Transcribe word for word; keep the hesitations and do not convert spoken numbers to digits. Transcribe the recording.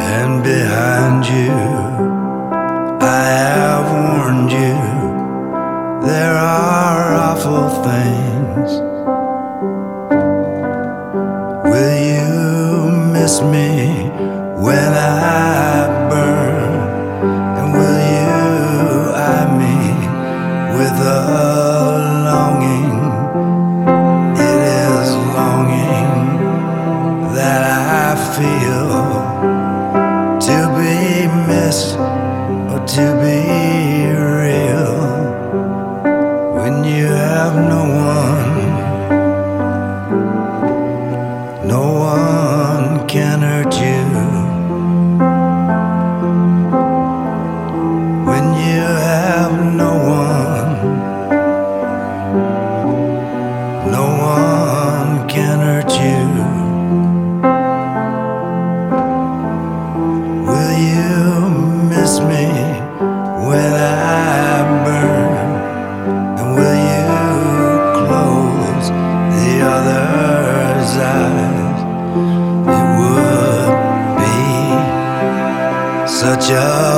and behind you I have warned you. There are awful things. Will you miss me when I burn? And will you eye me with a longing? It is longing that I feel, to be missed or to be real. When you have no one, no one can hurt you. When you have no one, no one can hurt you. Will you miss me when I burn? And will you close the other's eyes? It would be such a